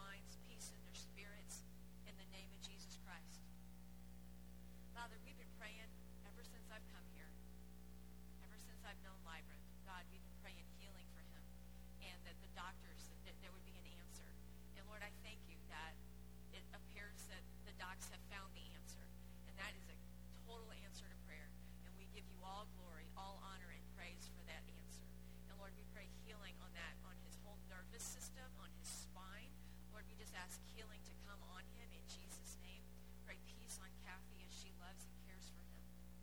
minds, peace in their spirits, in the name of Jesus Christ. Father, we've been praying ever since I've come here, ever since I've known Libra. God, we've been praying healing for him, and that the doctors, that there would be an answer. And Lord, I thank you that it appears that the docs have found the answer, and that is a total answer to prayer. And we give you all glory, all honor, and praise for that answer. And Lord, we pray healing on that, on his whole nervous system, on his spine. Lord, we just ask healing to come on him in Jesus' name. Pray peace on Kathy as she loves and cares for him.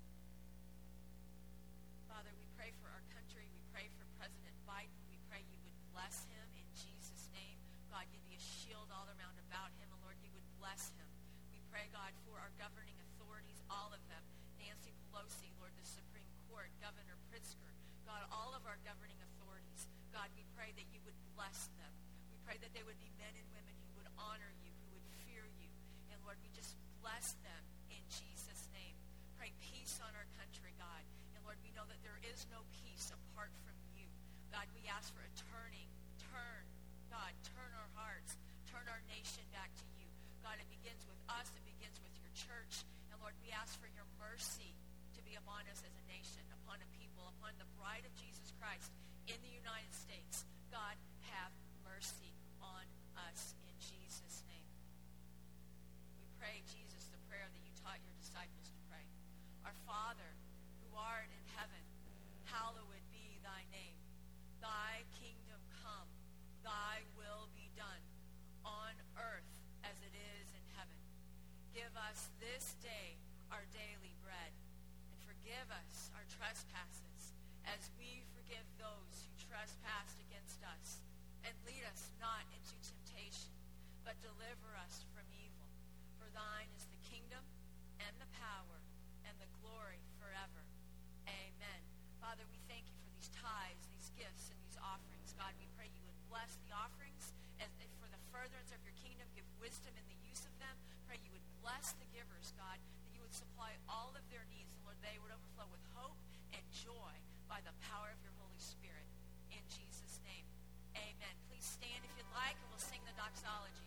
Father, we pray for our country. We pray for President Biden. We pray you would bless him in Jesus' name. God, you'd be a shield all around about him. And Lord, you would bless him. We pray, God, for our governing authorities, all of them. Nancy Pelosi, Lord, the Supreme Court, Governor Pritzker, God, all of our governing authorities. God, we pray that you would bless them. We pray that they would be men and women who would honor you, who would fear you. And Lord, we just bless them in Jesus' name. Pray peace on our country, God. And Lord, we know that there is no peace apart from you. God, we ask for a turning. Turn our hearts. Turn our nation back to you. God, it begins with us. It begins with your church. And Lord, we ask for your mercy to be upon us as a nation, upon a people, upon the bride of Jesus Christ in the United States. God, have mercy on us in Jesus' name. We pray, Jesus, the prayer that you taught your disciples to pray. Our Father, who art in heaven, hallowed be thy name. Thy kingdom come. Thy will be done on earth as it is in heaven. Give us this day our daily bread, and forgive us our trespasses as we forgive those who trespass against us. And lead us not into temptation, but deliver us from evil. For thine is the kingdom and the power and the glory forever. Amen. Father, we thank you for these tithes, these gifts, and these offerings. God, we pray you would bless the offerings and for the furtherance of your kingdom. Give wisdom in the use of them. Pray you would bless the givers, God, that you would supply all of their needs. And Lord, they would overflow with hope and joy by the power of your Holy Spirit. In Jesus' name, amen. Please stand if you'd like, and we'll sing the doxology.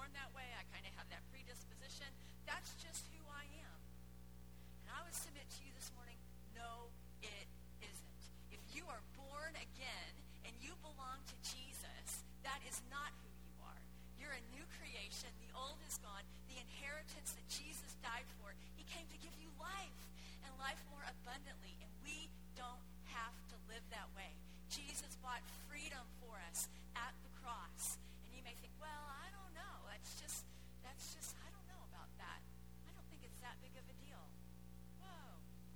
born that way. I kind of have that predisposition. That's just who I am. And I would submit to you this morning, no, it isn't. If you are born again and you belong to Jesus, that is not who you are. You're a new creation. The old is gone. The inheritance that Jesus died for, he came to give you life and life more abundantly. And we don't have to live that way. Jesus bought freedom for us at the cross. And you may think, well, I don't know. That's just, I don't know about that. I don't think it's that big of a deal. Whoa.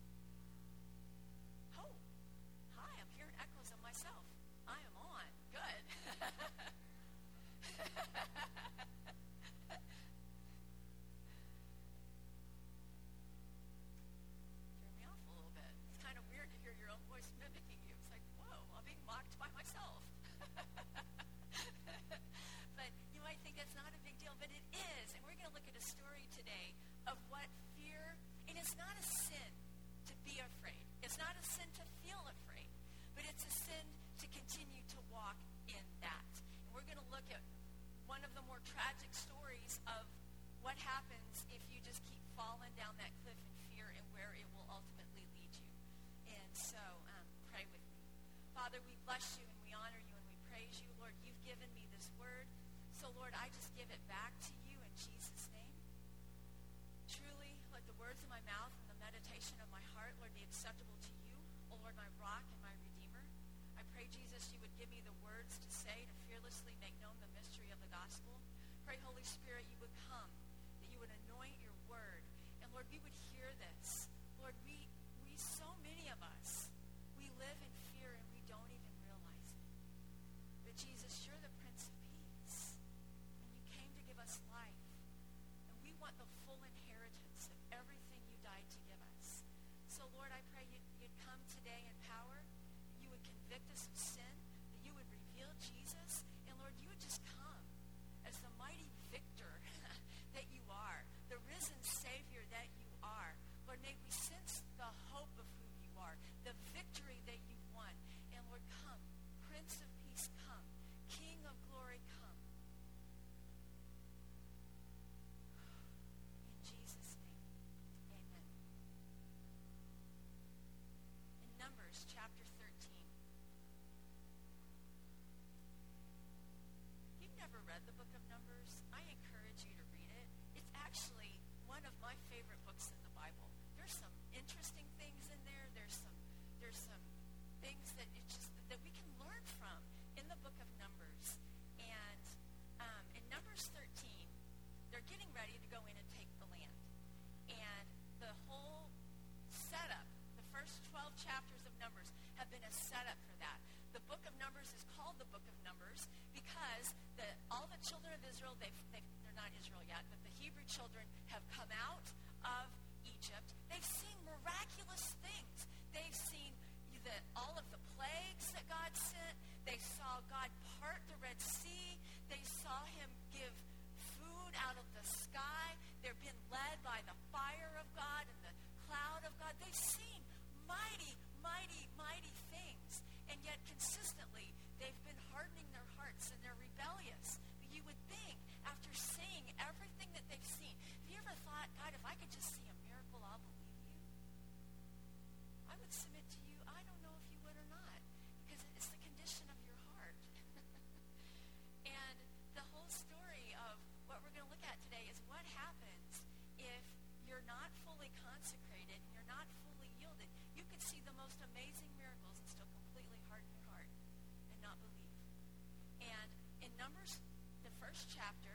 Oh, hi, I'm hearing echoes of myself. I am on. Good. Turn me off a little bit. It's kind of weird to hear your own voice mimicking you. It's like, whoa, I'm being mocked by myself. But you might think that's not a big deal, but it is. And we're going to look at a story today of what fear, and it's not a sin to be afraid. It's not a sin to feel afraid, but it's a sin to continue to walk in that. And we're going to look at one of the more tragic stories of what happens if you just keep falling down that cliff in fear and where it will ultimately lead you. And so pray with me. Father, we bless you and we honor you and we praise you. Lord, you've given me this word. So, Lord, I just give it back to you in Jesus' name. Truly, let the words of my mouth and the meditation of my heart, Lord, be acceptable to you, O Lord, my rock and my redeemer. I pray, Jesus, you would give me the words to say to fearlessly make known the mystery of the gospel. Pray, Holy Spirit, you would come, that you would anoint your word. And, Lord, we would hear this. Lord, we so many of us, we live in fear and we don't even realize it. But, Jesus, you're the Prince of Peace. And you came to give us life. And we want the full inheritance of everything you died to give us. So, Lord, I pray you'd come today in power. You would convict us of sin. That you would reveal Jesus. And, Lord, you would just come as the mighty victor that you are. The risen Savior that you are. Lord, may we sense the hope of who you are. The victory that you've won. And, Lord, come. Prince of Peace, come. King of glory, come. In Jesus' name, amen. In Numbers chapter 13. If you've never read the book of Numbers, I encourage you to read it. It's actually one of my favorite books in the Bible. There's some interesting things in there. There's some things that that we can learn from in the book of Numbers. And in Numbers 13, they're getting ready to go in and take the land. And the whole setup, the first 12 chapters of Numbers have been a setup for that. The book of Numbers is called the book of Numbers because all the children of Israel, they're not Israel yet, but the Hebrew children have come out of Egypt. They've seen miraculous things. They've seen all of the plagues that God sent. They saw God part the Red Sea. They saw him give food out of the sky. They've been led by the fire of God and the cloud of God. They've seen mighty, mighty, mighty things. And yet consistently, they've been hardening their hearts and they're rebellious. But you would think, after seeing everything that they've seen, have you ever thought, God, if I could just see a miracle, I'll believe you? I would submit to you, I don't know if you would or not, because it's the condition of your heart. And the whole story of what we're going to look at today is what happens if you're not fully consecrated and you're not fully yielded. You could see the most amazing miracles and still completely harden your heart and not believe. And in Numbers, the first chapter,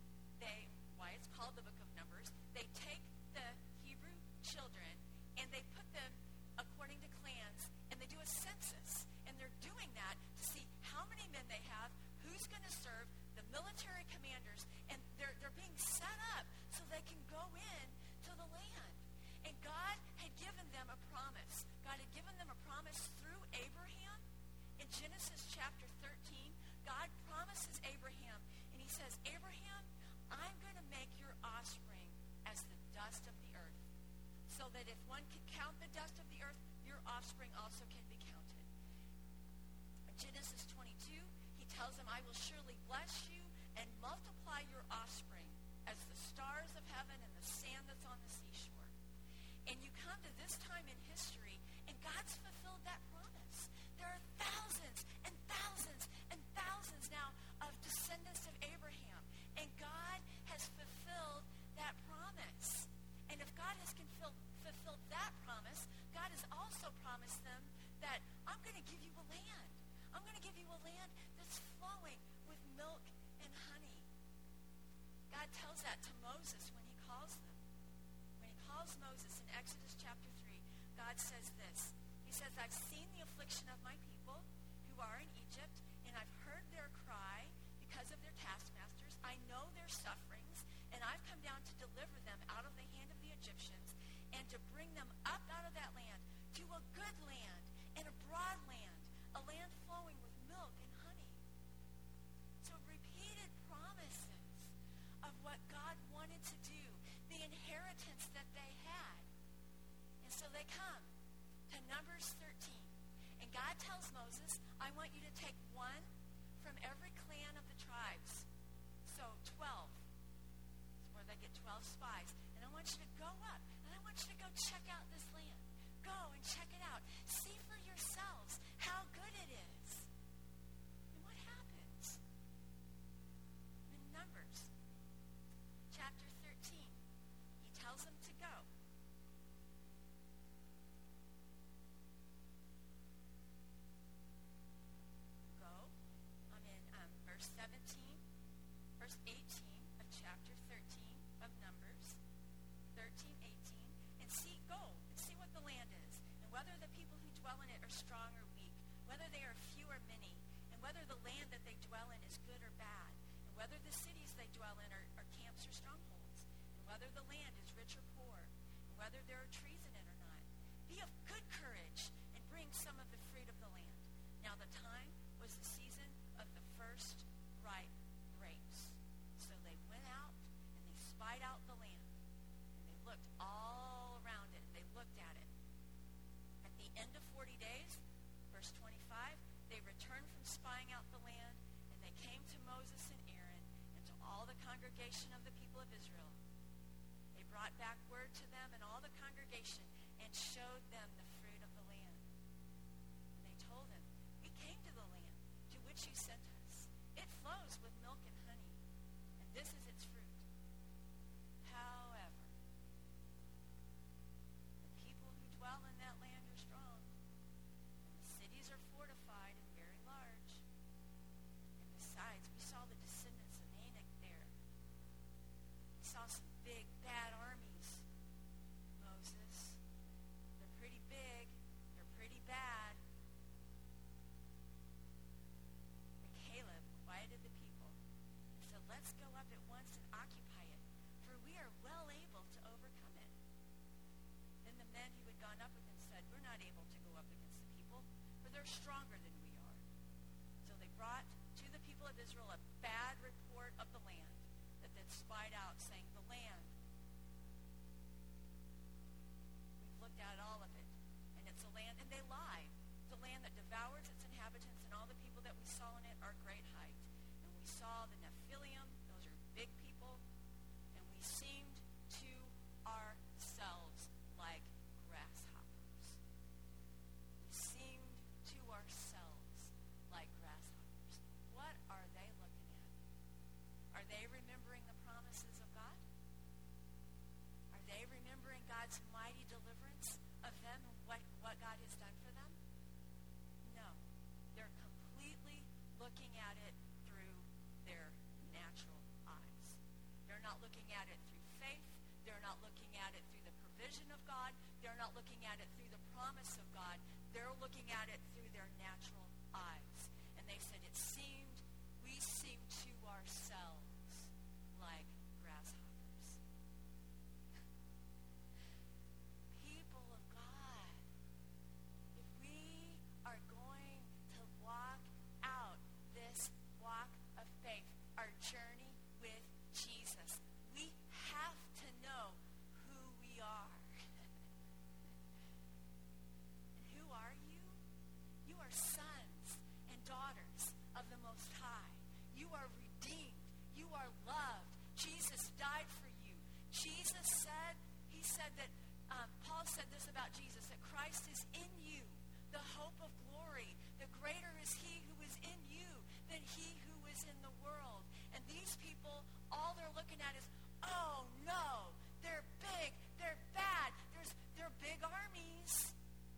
why it's called the book of Numbers, they take the Hebrew children and they put them according to clans, and they do a census. And they're doing that to see how many men they have, who's going to serve, the military commanders, and they're being set up so they can go in to the land. And God had given them a promise. God had given them a promise through Abraham. In Genesis chapter 13, God promises Abraham, and he says, Abraham, I'm going to make your offspring as the dust of the earth, so that if one can count the dust of the earth, your offspring also can be counted. In Genesis 22, he tells them, I will surely bless you and multiply your offspring on the seashore. And you come to this time in history, and God's fulfilled that promise. There are thousands and thousands and thousands now of descendants of Abraham. And God has fulfilled that promise. And if God has fulfilled that promise, God has also promised them that I'm going to give you a land. I'm going to give you a land that's flowing with milk and honey. God tells that to Moses when he calls them. When he calls Moses in Exodus chapter 3, God says this. He says, I've seen the affliction of my people who are in Egypt, and I've heard their cry because of their taskmasters. I know their sufferings, and I've come down to deliver them out of the hand of the Egyptians and to bring them up out of that land to a good land and a broad land, a land flowing with milk and honey. So repeated promises of what God wanted to do, the inheritance that they had. And so they come to Numbers 13. And God tells Moses, I want you to take one from every clan of the tribes. So 12. That's where they get 12 spies. And I want you to go up, and I want you to go check out this land. Go and check it out. See for yourselves how good it is. And what happens? In Numbers chapter 13, he tells them to go. I'm in verse 17, verse 18 of chapter 13 of Numbers, 13, 18, and go and see what the land is, and whether the people who dwell in it are strong or weak, whether they are few or many, and whether the land that they dwell in is good or bad, and whether the cities they dwell in are camps or strongholds, and whether the land is rich or poor, and whether there are trees in it or not. Be of good courage and bring some of the fruit of the land. Now the time was the season of the first ripe grapes. So they went out and they spied out the land, and they looked all around it, and they looked at it. At the end of 40 days, verse 25, they returned from spying out the land, and they came to Moses and Aaron and to all the congregation of the people of Israel. They brought back word to them and all the congregation and showed them the fruit of the land. And they told them, we came to the land to which you sent us. It flows with milk and honey, and this is its fruit. However, the people who dwell in that land are strong, and the cities are fortified and very large. And besides, we saw the descendants of Anak there. We saw some big, bad armies, Moses. They're pretty big. They're pretty bad. And Caleb quieted the people and said, let's go up at once and occupy it, for we are well able to overcome it. Then the men who had gone up with him said, we're not able to go up against the people, for they're stronger than we are. So they brought to the people of Israel a bad report of the land that they'd spied out, saying, the land, we've looked at all of it, and it's a land, and they lie. It's a land that devours its inhabitants, and all the people that we saw in it are great height. And we saw the Nephilim, those are big people, and we seemed to ourselves like grasshoppers. We seemed to ourselves like grasshoppers. What are they looking at? Are they remembering the promises of God? Are they remembering God's mighty deliverance of them and what God has done for them? No. They're completely looking at it through their natural eyes. They're not looking at it through faith. They're not looking at it through the provision of God. They're not looking at it through the promise of God. They're looking at it through their natural eyes. And they said, we seem to ourselves like grasshoppers. People of God, if we are going to walk out this walk of faith, our journey with Jesus, we have to know who we are. And who are you? You are sons and daughters of the Most High. You are redeemed. You are loved. Jesus died for you. Jesus said said that, Paul said this about Jesus, that Christ is in you, the hope of glory. The greater is he who is in you than he who is in the world. And these people, all they're looking at is, oh no, they're big, they're bad, they're big armies.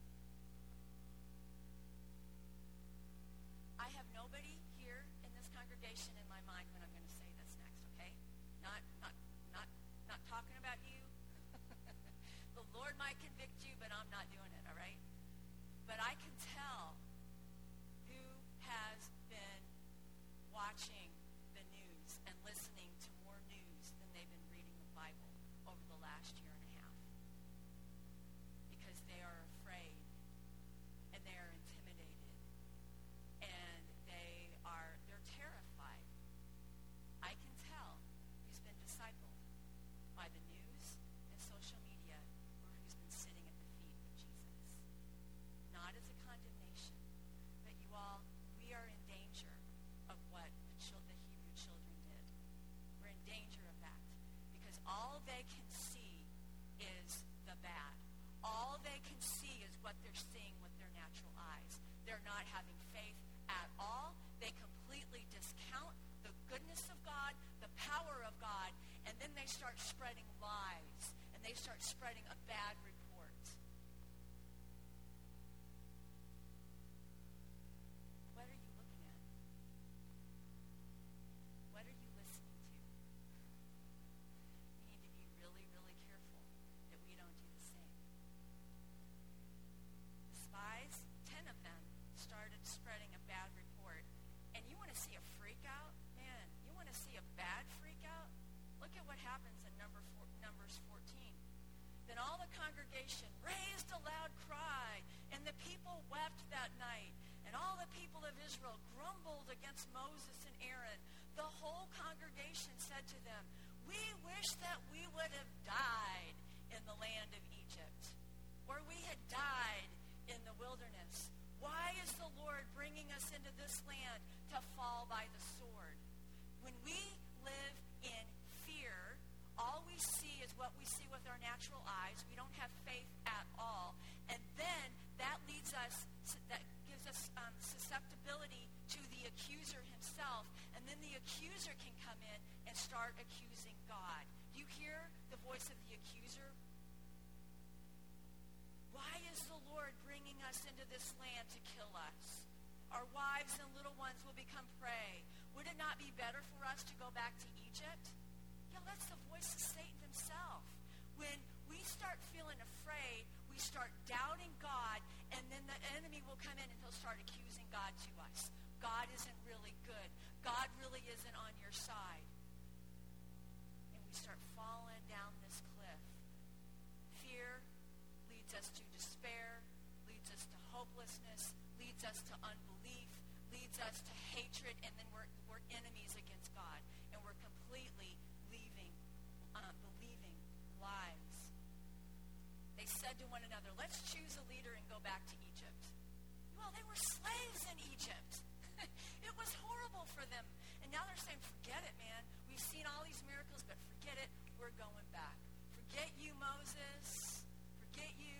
I have nobody here in this congregation in my mind when I'm going to say this next, okay? Not talking about you. The Lord might convict you, but I'm not doing it, all right? But I can tell who has been watching the news and listening to more news than they've been reading the Bible over the last year and a half. Because they are afraid and they are intimidated and they're terrified. I can tell who's been discipled by the news and social media, or who's been sitting at the feet of Jesus. Not as a condemnation, but you all, we are in danger of what the Hebrew children did. We're in danger of that because all they can see is the bad. All they can see is what they're seeing with their natural eyes. They're not having faith at all. They completely discount the goodness of God, the power of God, and then they start spreading lies, and they start spreading a bad report. What are you looking at? What are you listening to? We need to be really, really careful that we don't do the same. The spies, 10 of them, started spreading a bad report. And you want to see a freak out? Man, you want to see a bad freak out? Look at what happens in Numbers 14. Then all the congregation raised a loud cry, and the people wept that night. And all the people of Israel grumbled against Moses and Aaron. The whole congregation said to them, "We wish that we would have died in the land of Egypt, or we had died in the wilderness. Why is the Lord bringing us into this land to fall by the sword?" When we live in fear, all we see is what we see with our natural eyes. We don't have faith at all. And then that gives us susceptibility to the accuser himself. And then the accuser can come in and start accusing God. Do you hear the voice of the accuser? Why is the Lord bringing us into this land to kill us? Our wives and little ones will become prey. Would it not be better for us to go back to Egypt? Yeah, that's the voice of Satan himself. When we start feeling afraid, we start doubting God, and then the enemy will come in and he'll start accusing God to us. God isn't really good. God really isn't on your side. And we start falling down this cliff. Fear leads us to despair, leads us to hopelessness, leads us to unbelief, leads us to hatred, and then we're enemies against God. And we're completely believing lies. They said to one another, "Let's choose a leader and go back to Egypt." Well, they were slaves in Egypt. It was horrible for them. And now they're saying, "Forget it, man. We've seen all these miracles, but forget it. We're going back. Forget you, Moses. Forget you.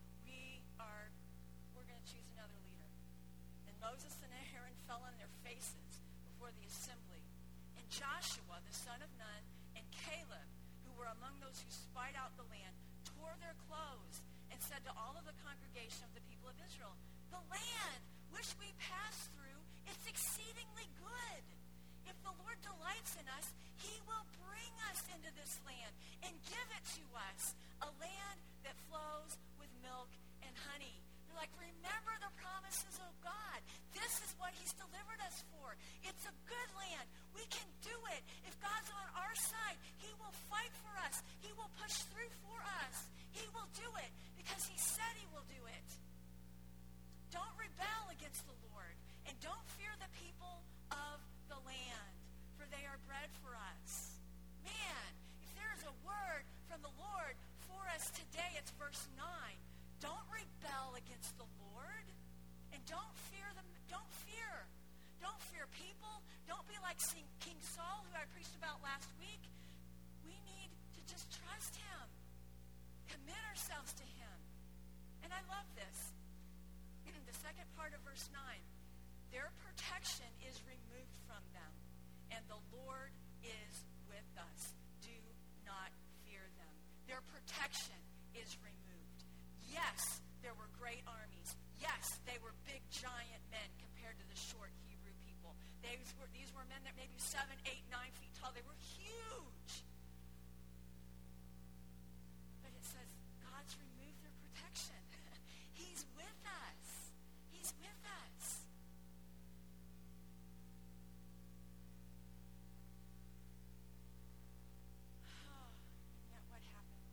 We're going to choose another leader." And Moses and Aaron fell on their faces before the assembly. And Joshua, the son of Nun, and Caleb, who were among those who spied out the land, tore their clothes and said to all of the congregation of the people of Israel, "The land which we passed through is exceedingly good. If the Lord delights in us, he will bring us into this land and give it to us, a land that flows with milk and honey." They're like, remember the promises of God. This is what he's delivered us for. It's a good land. We can do it. If God's on our side, he will fight for us. He will push through for us. He will do it because he said he will do it. Don't rebel against the Lord, and don't fear the people of the land, for they are bread for us. Man, if there is a word from the Lord for us today, it's verse 9. Don't rebel against the Lord, and don't fear them. Don't fear. Don't fear people. Don't be like King Saul, who I preached about last week. We need to just trust him. Commit ourselves to him. And I love this. The second part of verse 9. Their protection is removed from them, and the Lord is with us. Do not fear them. Their protection is removed. Yes, there were great armies. Yes, they were big, giant men compared to the short Hebrew people. These were men that maybe 7, 8, 9 feet tall. They were huge. But it says God's removed their protection. He's with us. He's with us. And yet what happens?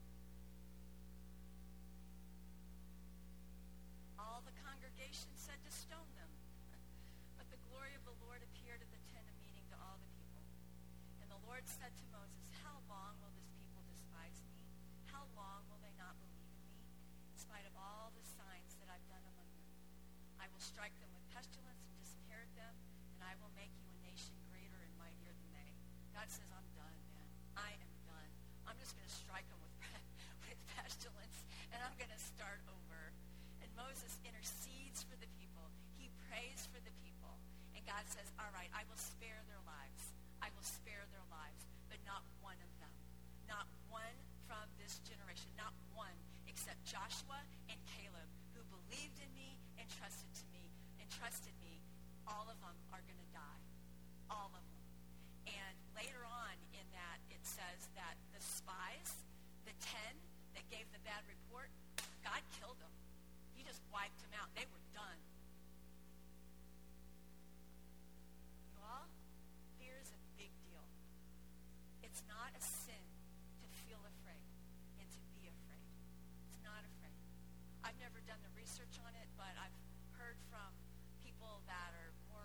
All the congregation said to stone them. But the glory of the Lord appeared at the tent of meeting to all the people. And the Lord said to Moses, how long will this people despise me? How long will they not believe in me, in spite of all the signs that I've done among them? I will strike them with pestilence and disinherit them, and I will make you a nation greater and mightier than they. God says, I'm done, man. I am done. I'm just going to strike them with pestilence, and I'm going to start over. And Moses intercedes for the people. He prays for the people. And God says, all right, I will spare their lives. I will spare their lives, but not one of them. Not one from this generation. Not one except Joshua and Caleb, who believed in me and trusted me. All of them are going to die. All of them. And later on in that, it says that the spies, the 10 that gave the bad report, God killed them. He just wiped them out. They were done. You all, fear is a big deal. It's not a sin to feel afraid and to be afraid. It's not afraid. I've never done the research on it, but I've heard from people that are more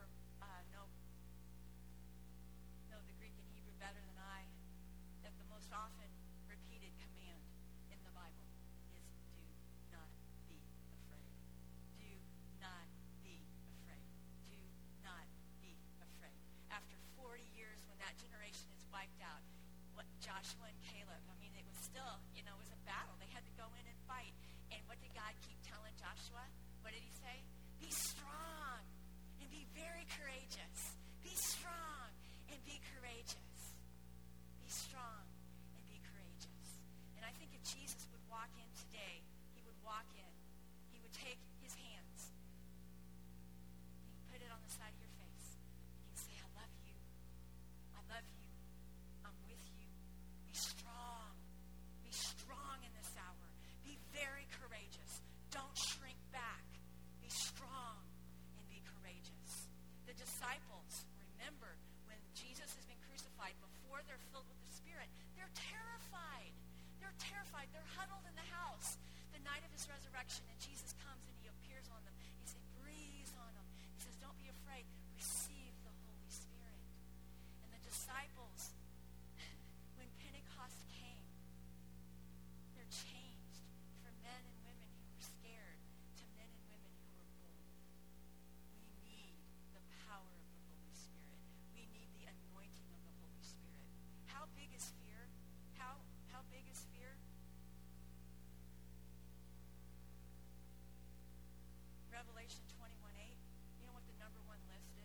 know the Greek and Hebrew better than I, that the most often repeated command in the Bible is do not be afraid. Do not be afraid. Do not be afraid. After 40 years, when that generation is wiped out, what Joshua and Caleb, I mean, it was still, it was a battle. They had to go in and fight. And what did God keep telling Joshua? What did he say? Be strong and be very courageous. Be strong and be courageous. Be strong and be courageous. And I think if Jesus would walk in today, he would walk in. He would take his hands. He'd put it on the side of your face. And he'd say, I love you. I love you. I'm with you. Be strong. Be strong in this hour. Be very courageous. Don't shrink back. Be strong and be courageous. The disciples, remember, when Jesus has been crucified, before they're filled with the Spirit, they're terrified. They're terrified. They're huddled in the house the night of his resurrection, and Jesus comes and he appears on them. He says, breathes on them. He says, don't be afraid. Receive the Holy Spirit. And the disciples, when Pentecost came, they're changed from men and women who were scared to men and women who were bold. We need the power of the Holy Spirit. We need the anointing of the Holy Spirit. How big is fear? How big is fear? Revelation 21:8. You know what the number one list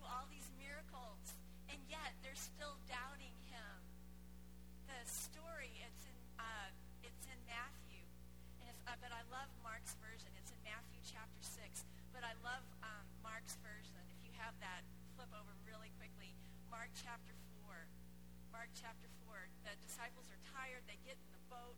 all these miracles, and yet they're still doubting him. The story, it's in Matthew, and but I love Mark's version. It's in Matthew chapter 6, but I love Mark's version. If you have that, flip over really quickly. Mark chapter 4. Mark chapter 4. The disciples are tired. They get in the boat.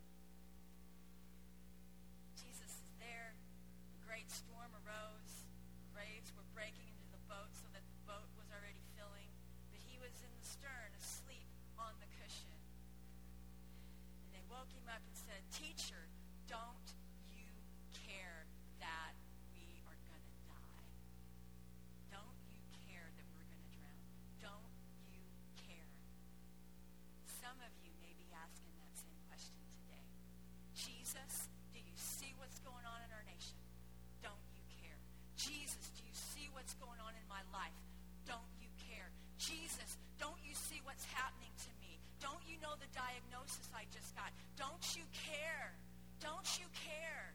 Jesus is there. A great storm arose. Waves were breaking into the boat so that the boat was already filling. But he was in the stern, asleep on the cushion. And they woke him up and said, "Teacher, don't you care that we are going to die? Don't you care that we're going to drown? Don't you care?" Some of you may be asking that same question today. Jesus, do you see what's going on in our nation? Don't you care? Jesus, do you see what's going on in my life? Don't you care? Jesus, don't you see what's happening to me? Don't you know the diagnosis I just got? Don't you care? Don't you care?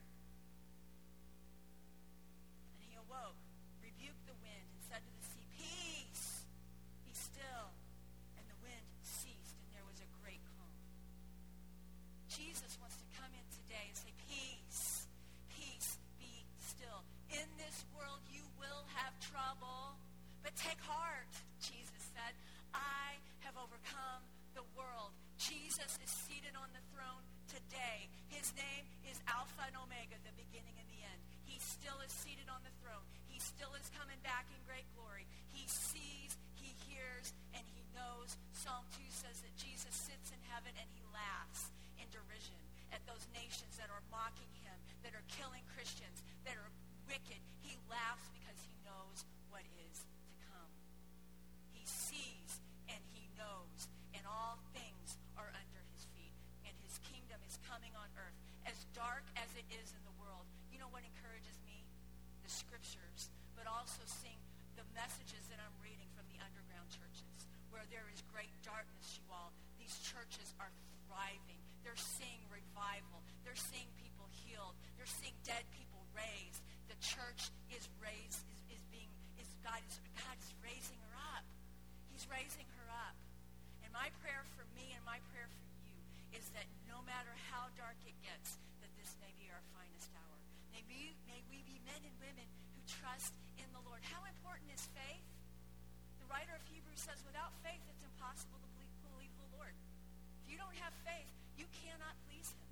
And he awoke, rebuked the wind, and said to the sea, "Peace, be still." And the wind ceased, and there was a great calm. Jesus wants to come in today and say, "Peace, peace, be still." In this world you will have trouble, but take heart, Jesus said. I have overcome the world. Jesus is seated on the throne today. His name is Alpha and Omega, the beginning and the end. He still is seated on the throne. He still is coming back in great glory. He sees, he hears, and he knows. Psalm 2 says that Jesus sits in heaven and he laughs in derision at those nations that are mocking him, that are killing Christians, that are wicked. He laughs because he knows what is to come. He sees and he knows, and all things are under his feet, and his kingdom is coming on earth. As dark as it is in the world, you know what encourages me? The scriptures, but also seeing the messages that I'm reading from the underground churches, where there is great darkness, you all. These churches are thriving. They're seeing revival. They're seeing people healed. They're seeing dead people raised. The church is raised, God is raising her up. He's raising her up. And my prayer for me and my prayer for you is that no matter how dark it gets, that this may be our finest hour. May we be men and women who trust in the Lord. How important is faith? The writer of Hebrews says, without faith, it's impossible to believe the Lord. If you don't have faith, you cannot please him.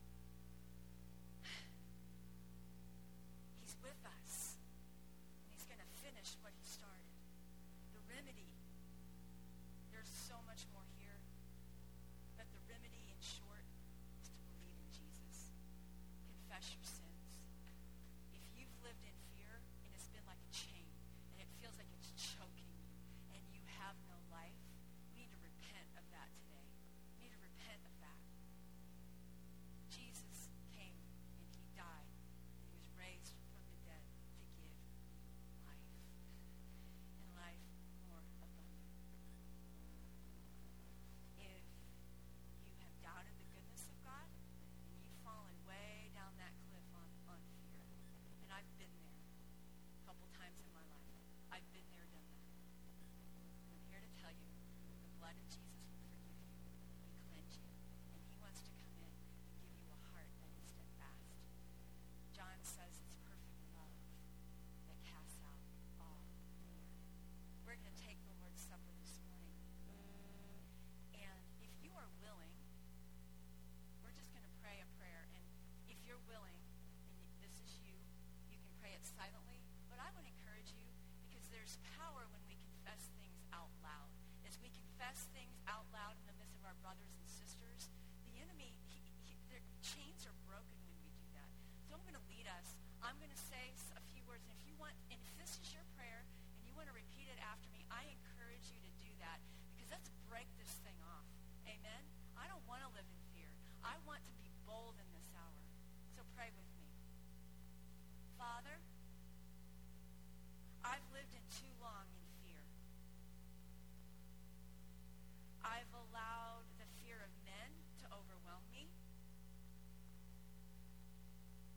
He's with us, and he's going to finish what he started. The remedy, there's so much more here, but the remedy, in short, is to believe in Jesus. Confess your sins. If you've lived in fear, and it's been like a chain, and it feels like it's choking you, and you have no life, we need to repent of that today. We need to repent of that. Jesus came, and he died, and he was raised from the dead to give you life, and life more abundant. If you have doubted the goodness of God, and you've fallen way down that cliff on fear, and I've been there a couple times in my life. I've been there, done that. I'm here to tell you, the blood of Jesus will forgive you and cleanse you, and he wants to come in and give you a heart that is steadfast. John says it's perfect love that casts out all fear. We're going to take the Lord's Supper this morning. And if you are willing, we're just going to pray a prayer. And if you're willing, and this is you, you can pray it silently. But I would encourage you, because there's power when we confess things out loud. As we confess things out loud in the midst of our brothers and sisters, the enemy, their chains are broken when we do that. So I'm going to lead us. I'm going to say a few words. And if you want, and if this is your prayer and you want to repeat it after me, I encourage you to do that, because let's break this thing off. Amen? I don't want to live in fear. I want to be bold in this hour. So pray with me. Father, I've lived in too long in fear. I've allowed the fear of men to overwhelm me.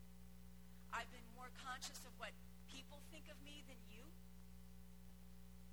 I've been more conscious of what people think of me than you.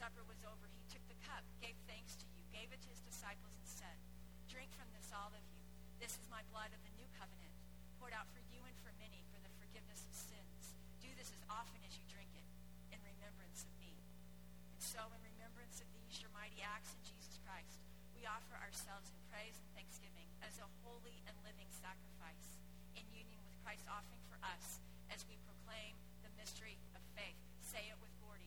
supper was over, he took the cup, gave thanks to you, gave it to his disciples, and said, "Drink from this, all of you. This is my blood of the new covenant, poured out for you and for many for the forgiveness of sins. Do this as often as you drink it in remembrance of me." And so in remembrance of these, your mighty acts in Jesus Christ, we offer ourselves in praise and thanksgiving as a holy and living sacrifice in union with Christ's offering for us as we proclaim the mystery of faith. Say it with Gordy.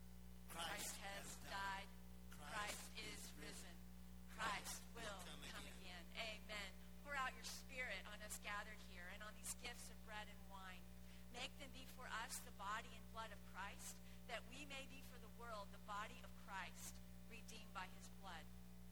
Christ has died. Christ is risen. Christ will come again. Amen. Pour out your Spirit on us gathered here and on these gifts of bread and wine. Make them be for us the body and blood of Christ, that we may be for the world the body of Christ, redeemed by his blood.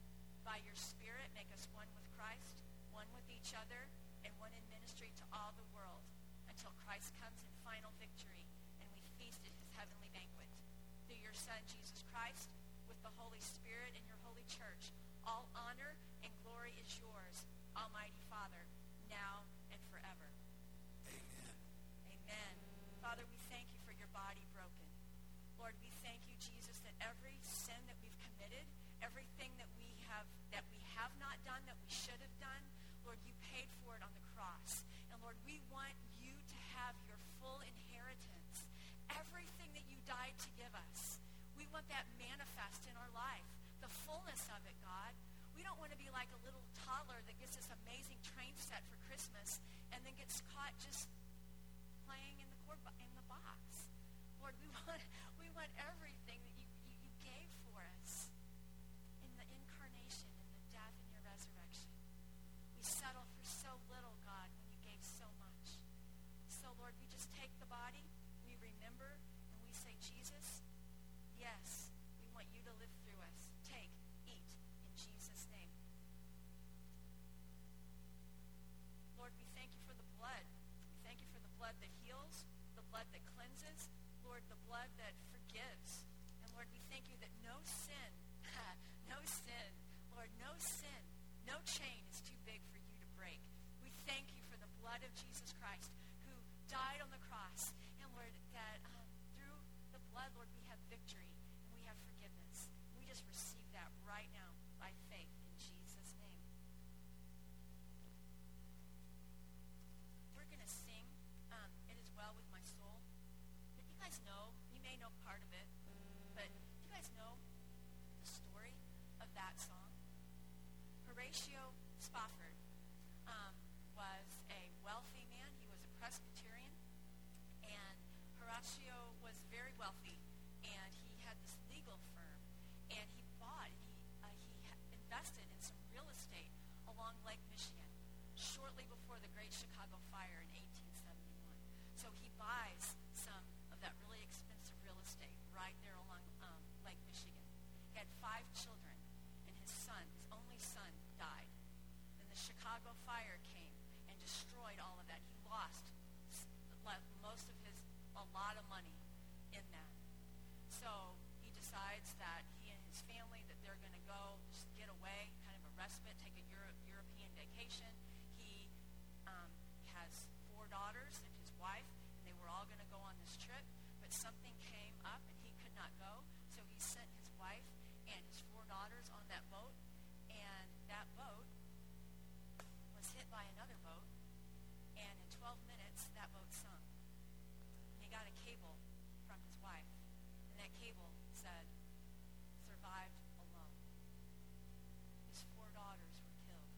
By your Spirit, make us one with Christ, one with each other, and one in ministry to all the world, until Christ comes in final victory and we feast at his heavenly banquet. Through your Son, Jesus Christ, with the Holy Spirit and your holy church, all honor and glory is yours, Almighty Father, now and forever. Amen. Amen. Father, we thank you for your body broken. Lord, we thank you, Jesus, that every sin that we've committed, everything that we have not done, that we should have done, Lord, you paid for it on the cross. And Lord, we want you to have your full inheritance. Everything that you died to give us, we want that manifest in our life. The fullness of it, God. We don't want to be like a little toddler that gets this amazing train set for Christmas and then gets caught just playing in the box. Lord, we want everything that you gave for us in the incarnation, in the death, and your resurrection. We settle for so little, God, when you gave so much. So, Lord, we just take the body, we remember, and we say, Jesus, yes, we want you to live through us. Take, eat, in Jesus' name. Lord, we thank you for the blood. We thank you for the blood that heals, the blood that cleanses, Lord, the blood that forgives. And Lord, we thank you that no sin, Lord, no sin, no chain is too big for you to break. We thank you for the blood of Jesus Christ who died on the cross. And Lord, that through the blood, Lord, we have victory and we have forgiveness. We just receive that right now by faith in Jesus' name. We're going to sing It Is Well With My Soul. But you guys know, you may know part of it, but you guys know the story of that song? Horatio Spafford was a wealthy man. He was a Presbyterian, and Horatio was very wealthy, and he had this legal firm, and he invested in some real estate along Lake Michigan shortly before the Great Chicago Fire in 1871. So he buys some of that really expensive real estate right there along Lake Michigan. He had 5 children, and his only son, died. Then the Chicago Fire came and destroyed all of that. He lost a lot of money in that. So he decides that he and his family, that they're going to go just get away, kind of a respite, take a European vacation. He has 4 daughters and his wife, and they were all going to go on this trip, but something came up and he could not go, so he sent his wife and his 4 daughters on that boat, and that boat was hit by another boat, and in 12 minutes, that boat sunk. And he got a cable from his wife, and that cable said, "Survived alone." His 4 daughters were killed.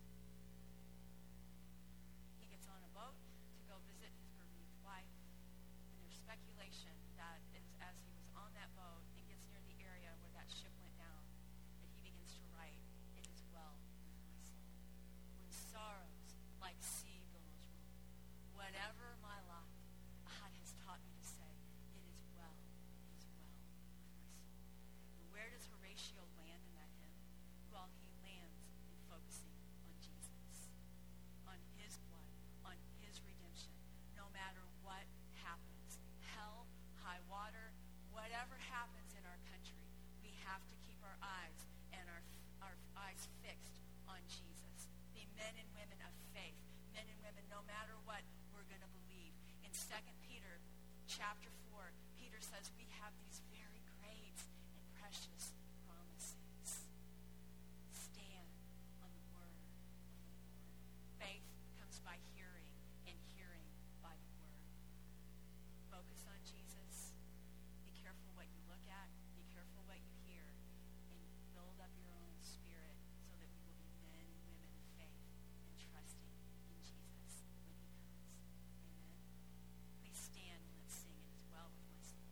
He gets on a boat to go visit his bereaved wife, and there's speculation that as he was on that boat and gets near the area where that ship went down, that he begins to write, "It is well with my soul. When sorrows like sea billows roll, whatever my lot, God has taught me to say, it is well with my soul." And where does Horatio land in that hymn? Well, he lands in focusing on Jesus, on his blood, on his redemption. No matter what happens, hell, high water, whatever happens in our country, we have to keep our eyes and our eyes fixed on Jesus. Be men and women of faith, men and women, no matter what, we're going to believe. In 2 Peter chapter 4, Peter says we have these very great and precious promises. Stand on the word of the Lord. Faith comes by hearing, and hearing by the word. Focus on Jesus. Be careful what you look at. Be careful what you hear. And build up your own spirit so that we will be men and women of faith and trusting in Jesus when he comes. Amen. Please stand and let's sing it as well with my soul.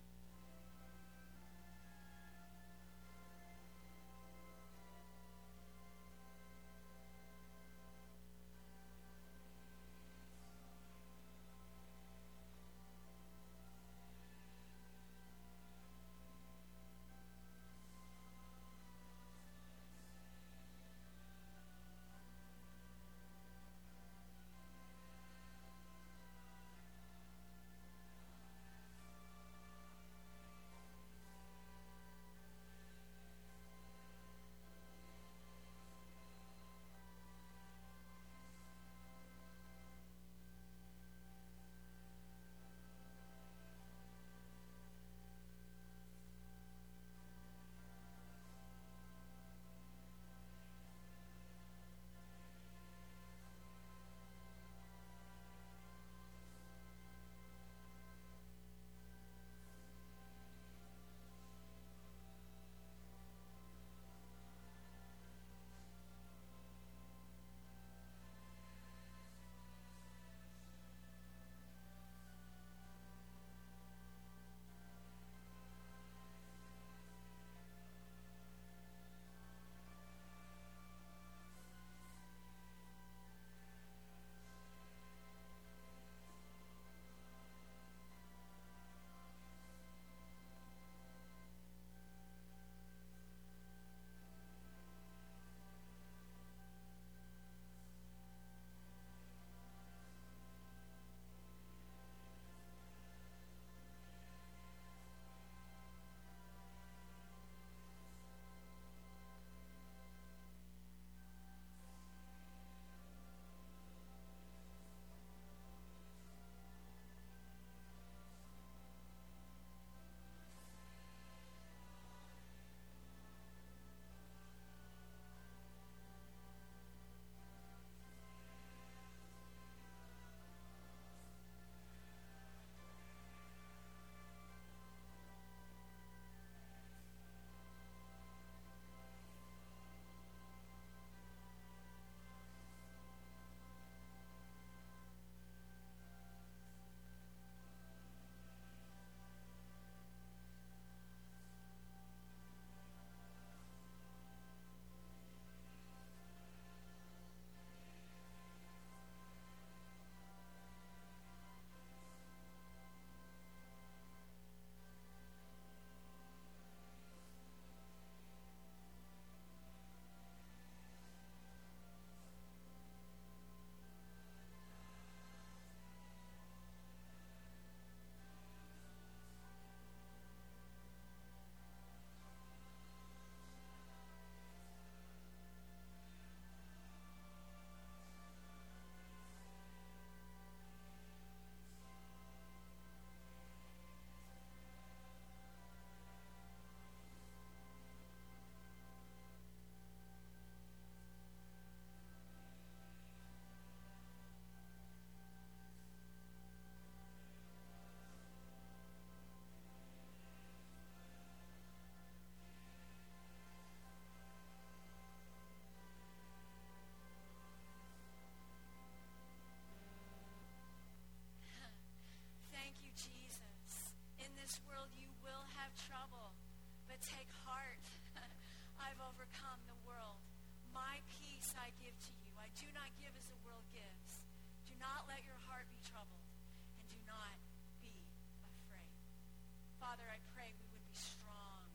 Father, I pray we would be strong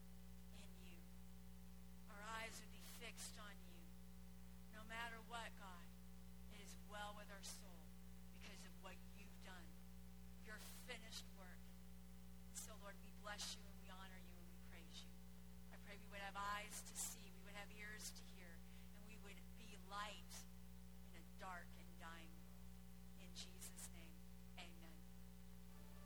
in you. Our eyes would be fixed on you. No matter what, God, it is well with our soul because of what you've done. Your finished